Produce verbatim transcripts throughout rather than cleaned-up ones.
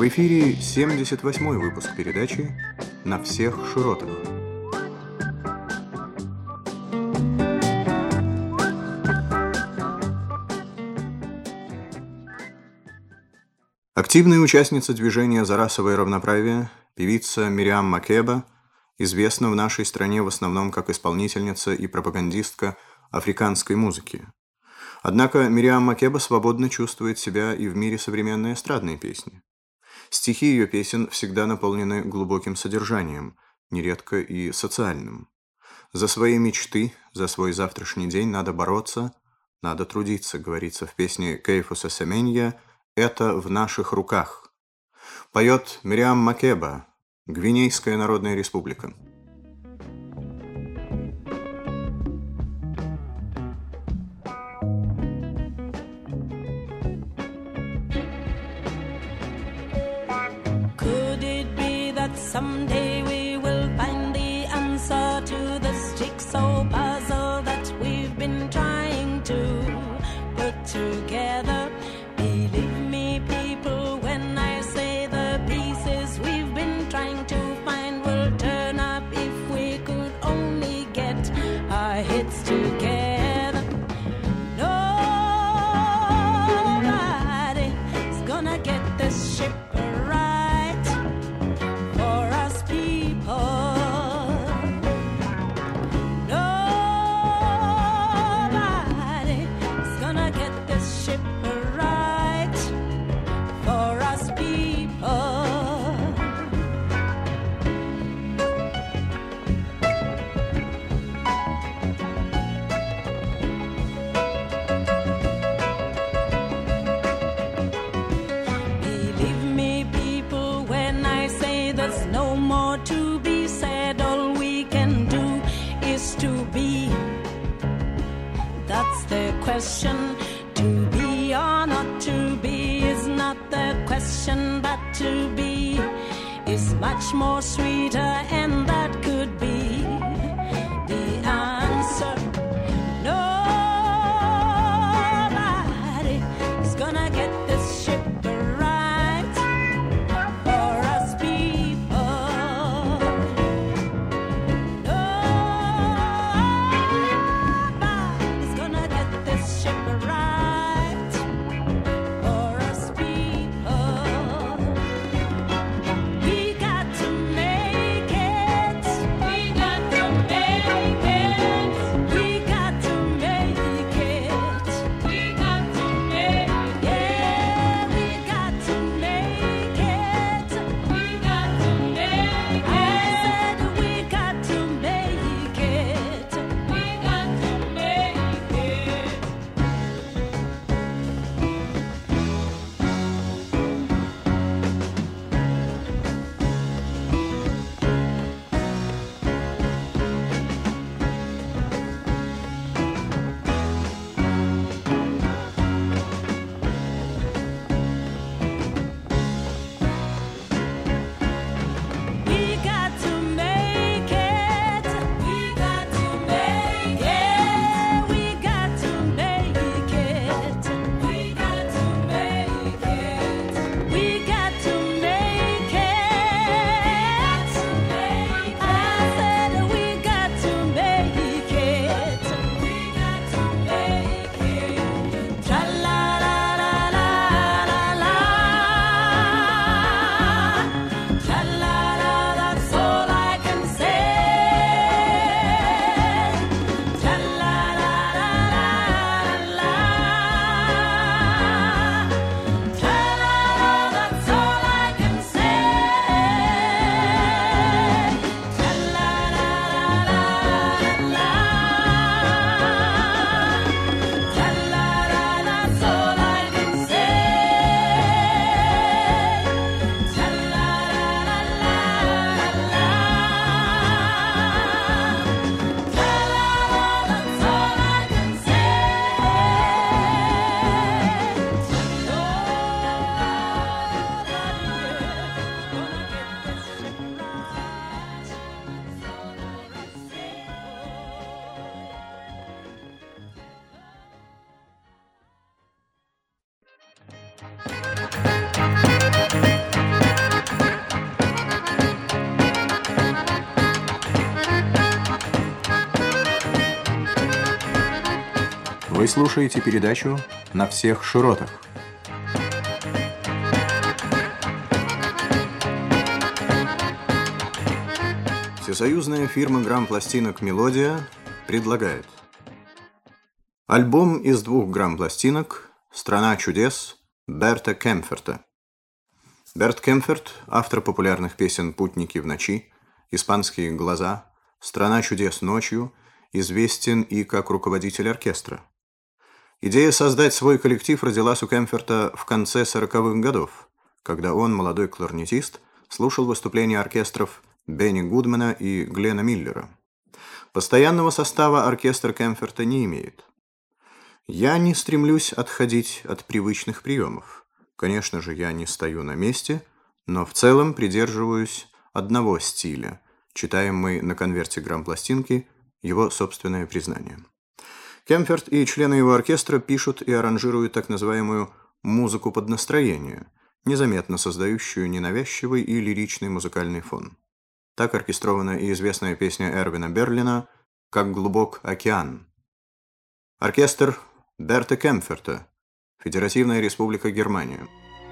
эфире семьдесят восьмой выпуск передачи «На всех широтах». Активная участница движения за расовое равноправие, певица Мириам Макеба, известна в нашей стране в основном как исполнительница и пропагандистка африканской музыки. Однако Мириам Макеба свободно чувствует себя и в мире современной эстрадной песни. Стихи ее песен всегда наполнены глубоким содержанием, нередко и социальным. За свои мечты, за свой завтрашний день надо бороться, надо трудиться, говорится в песне Кейфуса Семенья «Это в наших руках». Поет Мириам Макеба, Гвинейская Народная Республика. Someday we will find the answer to this jigsaw puzzle that we've been trying to put together. Believe me, people, when I say the pieces we've been trying to find will turn up if we could only get our heads together. Nobody's gonna get this ship right. Question to be or not to be is not the question, but to be is much more sweeter, and that could be the answer. Nobody is gonna get this ship right for us people. Nobody's gonna get this ship right for us people. We got to make it. Вы слушаете передачу «На всех широтах». Всесоюзная фирма грамм-пластинок «Мелодия» предлагает альбом из двух грамм-пластинок «Страна чудес» Берта Кемферта. Берт Кемферт – автор популярных песен «Путники в ночи», «Испанские глаза», «Страна чудес ночью», известен и как руководитель оркестра. Идея создать свой коллектив родилась у Кемферта в конце сороковых годов, когда он, молодой кларнетист, слушал выступления оркестров Бенни Гудмана и Глена Миллера. Постоянного состава оркестр Кемферта не имеет. «Я не стремлюсь отходить от привычных приемов. Конечно же, я не стою на месте, но в целом придерживаюсь одного стиля», читаем мы на конверте грамм-пластинки его собственное признание. Кемферт и члены его оркестра пишут и аранжируют так называемую «музыку под настроение», незаметно создающую ненавязчивый и лиричный музыкальный фон. Так оркестрована и известная песня Эрвина Берлина «Как глубок океан». Оркестр Берта Кемферта, Федеративная Республика Германия.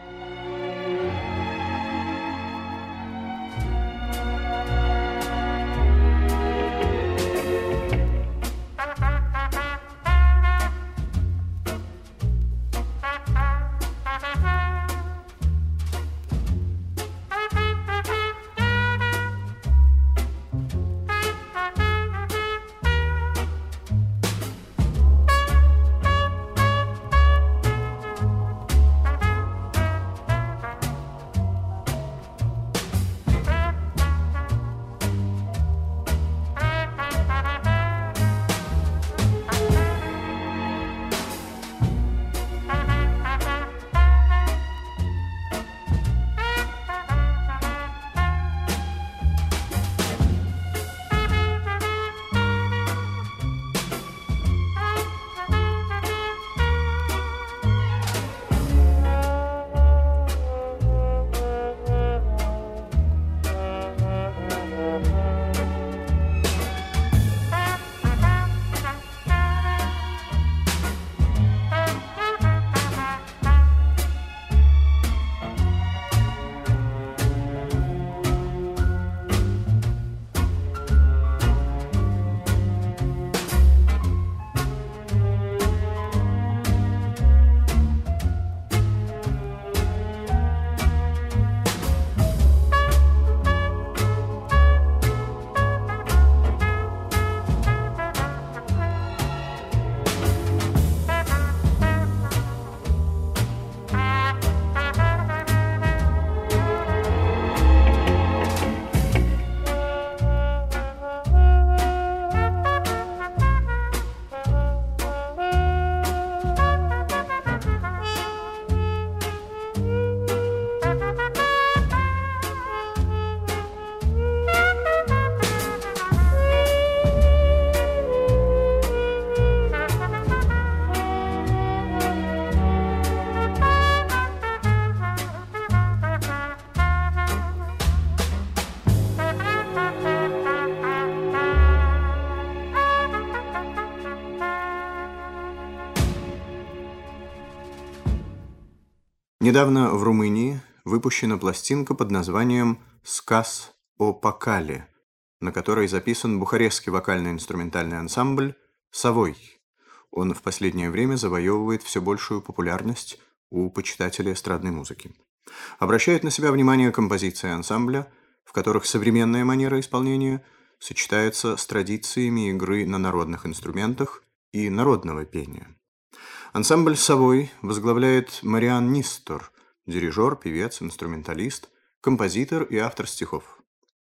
Недавно в Румынии выпущена пластинка под названием «Сказ о Пакале», на которой записан бухарестский вокально-инструментальный ансамбль «Совой». Он в последнее время завоевывает все большую популярность у почитателей эстрадной музыки. Обращает на себя внимание композиции ансамбля, в которых современная манера исполнения сочетается с традициями игры на народных инструментах и народного пения. Ансамбль «Совой» возглавляет Мариан Нистор, дирижер, певец, инструменталист, композитор и автор стихов.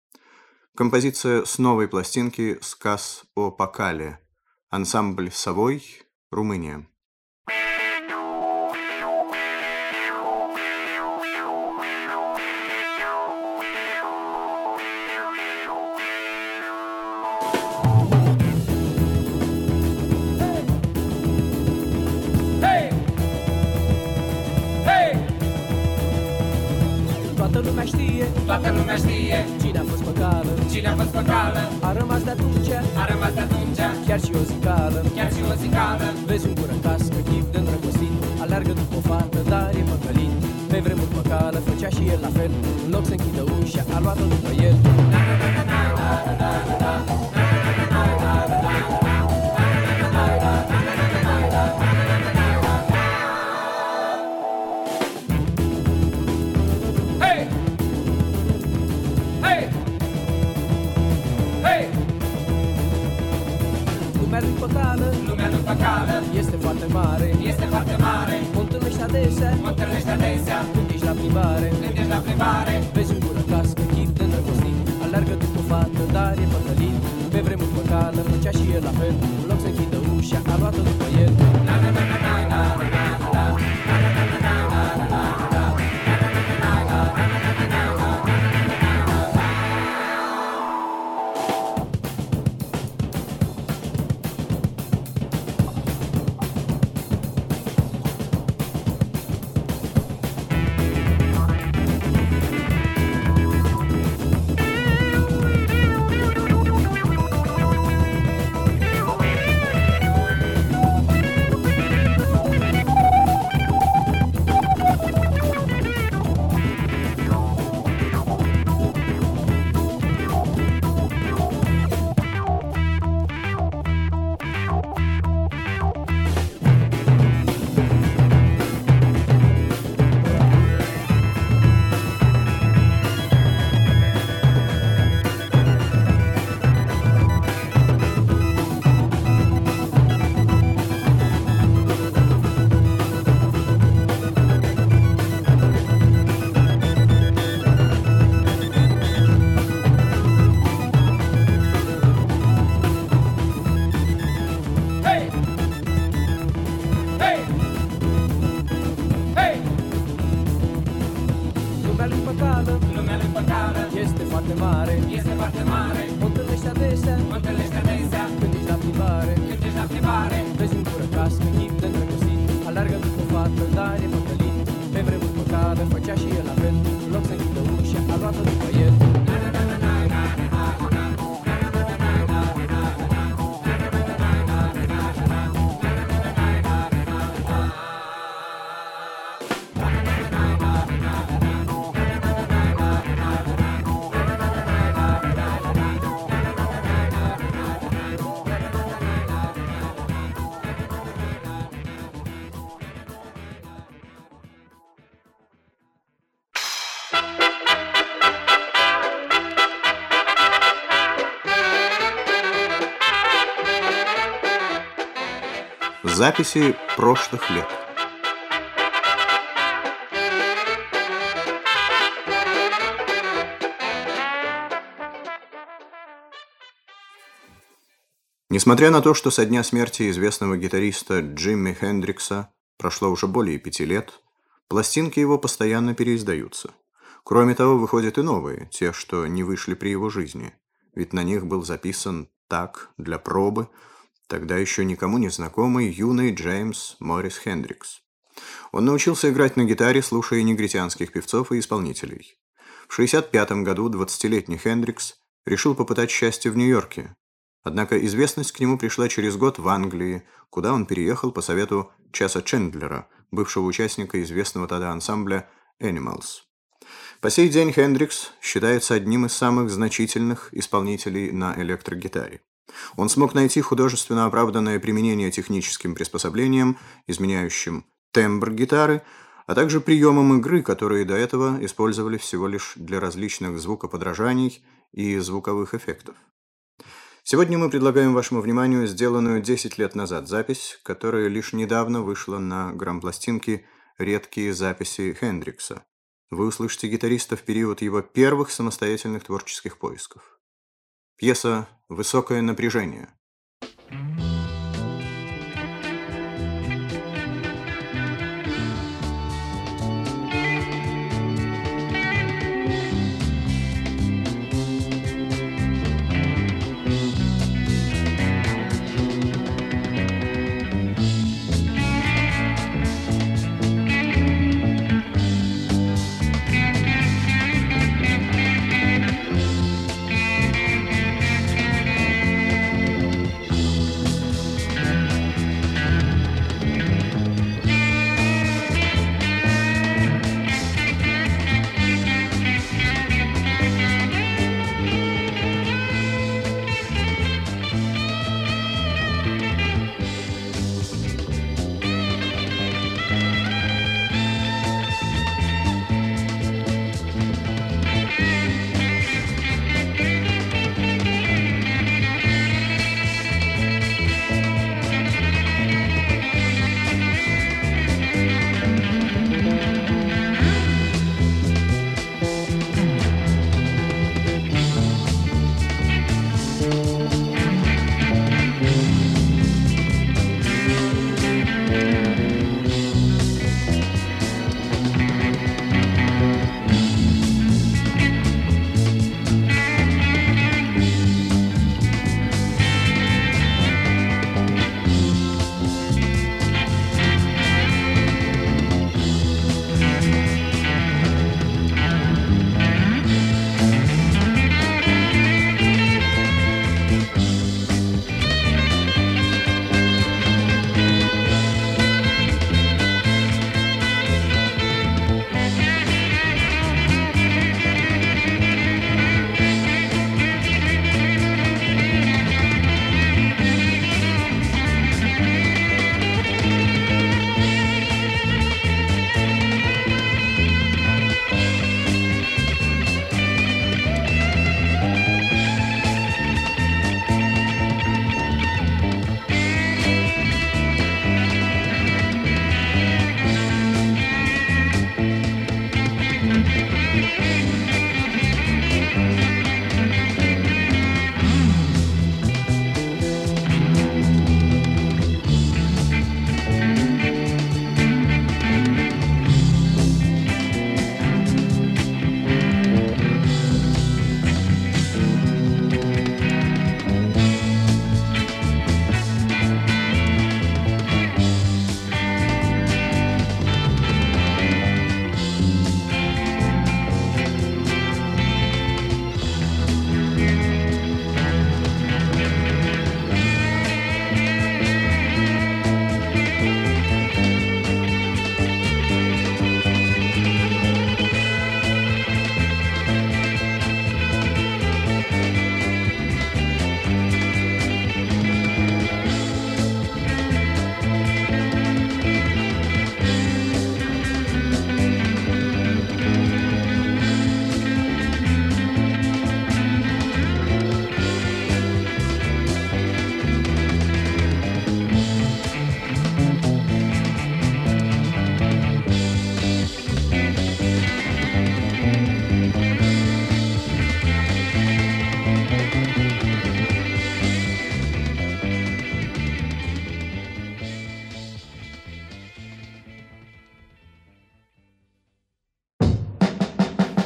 Композиция с новой пластинки «Сказ о Пакале». Ансамбль «Совой», Румыния. Toată lumea știe, toată lumea știe cine a fost pe cală, cine a fost pe cală, a rămas de atunci, a rămas de atunci. Chiar și o zicală, chiar și o zicală. Vezi un gură cască, chip de îndrăgostit, aleargă după o fată, dar e păcălit. Pe vremuri păcală, făcea și el la fel, în loc să închidă ușa, a luat-o după el. Lumea lui păcală este foarte mare, este foarte mare. O întâlnești adesea, o întâlnești adesea. Când ești la plimbare, când ești la plimbare. Vezi un gură cască, chip de îndrăgostit, aleargă după o fată, dar e păcălit. Pe vremuri păcală, făcea și el la fel, în loc să închidă ușa, a luat-o după el. Na na na na na na na na. Записи прошлых лет. Несмотря на то, что со дня смерти известного гитариста Джимми Хендрикса прошло уже более пяти лет, пластинки его постоянно переиздаются. Кроме того, выходят и новые, те, что не вышли при его жизни, ведь на них был записан так, для пробы, тогда еще никому не знакомый юный Джеймс Моррис Хендрикс. Он научился играть на гитаре, слушая негритянских певцов и исполнителей. В шестьдесят пятом году двадцатилетний Хендрикс решил попытать счастье в Нью-Йорке. Однако известность к нему пришла через год в Англии, куда он переехал по совету Чеса Чендлера, бывшего участника известного тогда ансамбля Animals. По сей день Хендрикс считается одним из самых значительных исполнителей на электрогитаре. Он смог найти художественно оправданное применение техническим приспособлениям, изменяющим тембр гитары, а также приемам игры, которые до этого использовали всего лишь для различных звукоподражаний и звуковых эффектов. Сегодня мы предлагаем вашему вниманию сделанную десять лет назад запись, которая лишь недавно вышла на грампластинке «Редкие записи Хендрикса». Вы услышите гитариста в период его первых самостоятельных творческих поисков. Пьеса «Высокое напряжение».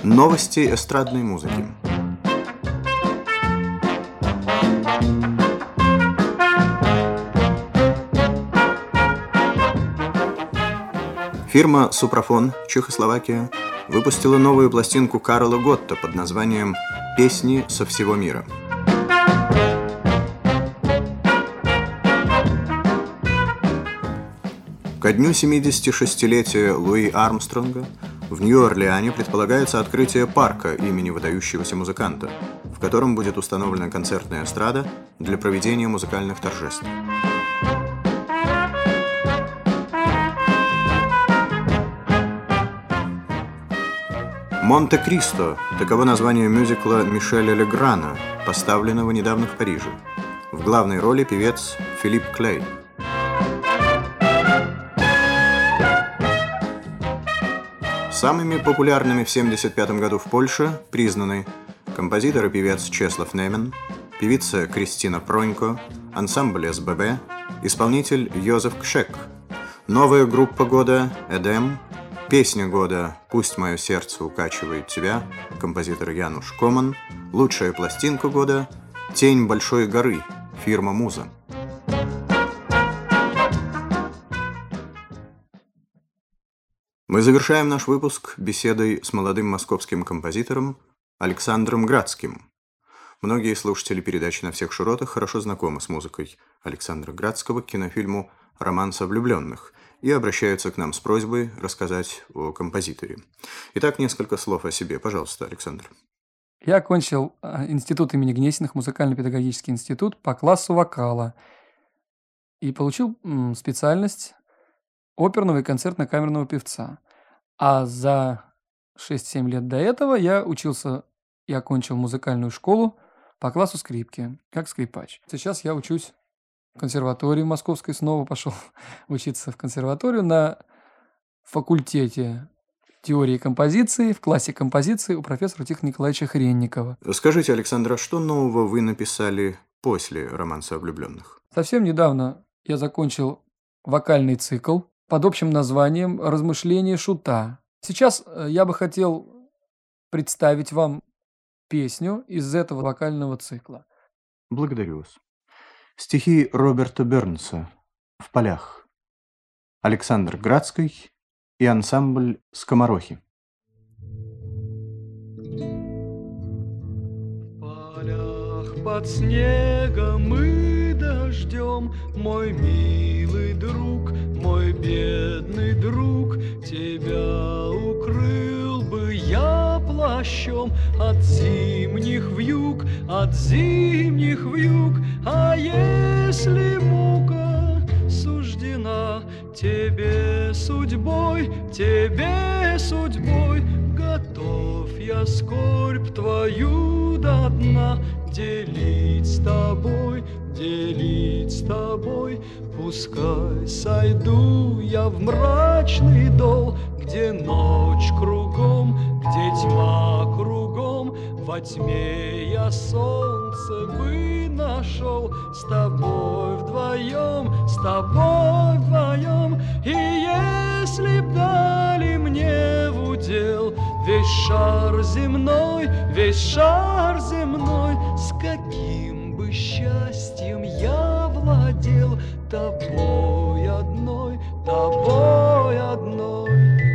Новости эстрадной музыки. Фирма «Супрафон», Чехословакия, выпустила новую пластинку Карла Готта под названием «Песни со всего мира». Ко дню семидесятишестилетия Луи Армстронга в Нью-Орлеане предполагается открытие парка имени выдающегося музыканта, в котором будет установлена концертная эстрада для проведения музыкальных торжеств. «Монте-Кристо» – таково название мюзикла Мишеля Леграна, поставленного недавно в Париже. В главной роли певец Филипп Клей. Самыми популярными в семьдесят пятом году в Польше признаны композитор и певец Чеслав Немен, певица Кристина Пронько, ансамбль эс бэ бэ, исполнитель Йозеф Кшек, новая группа года «Эдем», песня года «Пусть мое сердце укачивает тебя», композитор Януш Коман, лучшая пластинка года «Тень большой горы», фирма «Муза». Мы завершаем наш выпуск беседой с молодым московским композитором Александром Градским. Многие слушатели передачи «На всех широтах» хорошо знакомы с музыкой Александра Градского к кинофильму «Романс о влюбленных» и обращаются к нам с просьбой рассказать о композиторе. Итак, несколько слов о себе. Пожалуйста, Александр. Я окончил институт имени Гнесиных, музыкально-педагогический институт по классу вокала и получил специальность оперного и концертно-камерного певца. А за шесть-семь лет до этого я учился и окончил музыкальную школу по классу скрипки, как скрипач. Сейчас я учусь в консерватории московской, снова пошел учиться в консерваторию на факультете теории композиции, в классе композиции у профессора Тихона Николаевича Хренникова. Скажите, Александр, а что нового вы написали после «Романса о влюбленных»? Совсем недавно я закончил вокальный цикл под общим названием «Размышления шута». Сейчас я бы хотел представить вам песню из этого вокального цикла. Благодарю вас. Стихи Роберта Бернса «В полях». Александр Градский и ансамбль «Скоморохи». В полях под снегом и дождем, мой милый друг, мой бедный друг, тебя укрыл бы я плащом от зимних вьюг, от зимних вьюг. А если мука суждена тебе судьбой, тебе судьбой, готов я скорбь твою до дна делить с тобой, делить с тобой. Пускай сойду я в мрачный дол, где ночь кругом, где тьма кругом, во тьме я солнце бы нашел, с тобой вдвоем, с тобой вдвоем. И если б дали мне в удел весь шар земной, весь шар земной, с каким бы счастьем я владел тобой одной, тобой одной.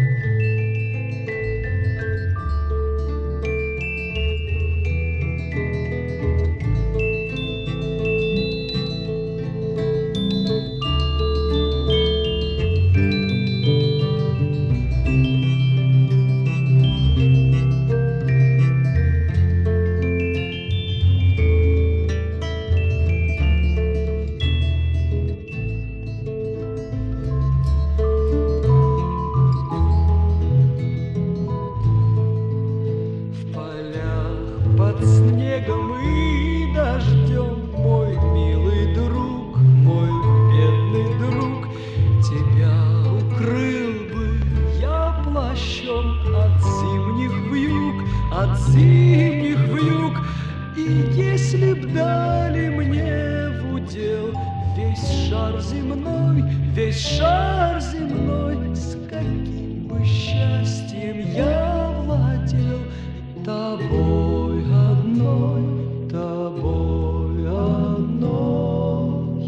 Весь шар земной, с каким бы счастьем я владел тобой одной, тобой одной.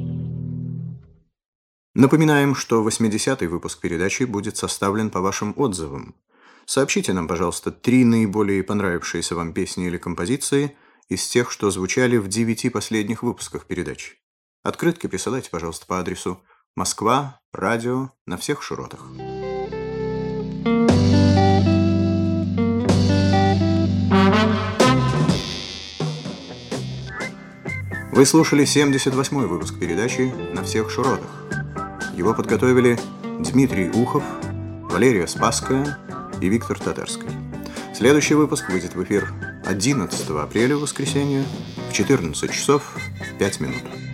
Напоминаем, что восьмидесятый выпуск передачи будет составлен по вашим отзывам. Сообщите нам, пожалуйста, три наиболее понравившиеся вам песни или композиции из тех, что звучали в девяти последних выпусках передачи. Открытки присылайте, пожалуйста, по адресу Москва, радио, на всех широтах. Вы слушали семьдесят восьмой выпуск передачи «На всех широтах». Его подготовили Дмитрий Ухов, Валерия Спасская и Виктор Татарский. Следующий выпуск выйдет в эфир одиннадцатого апреля, воскресенье, в четырнадцать часов пять минут.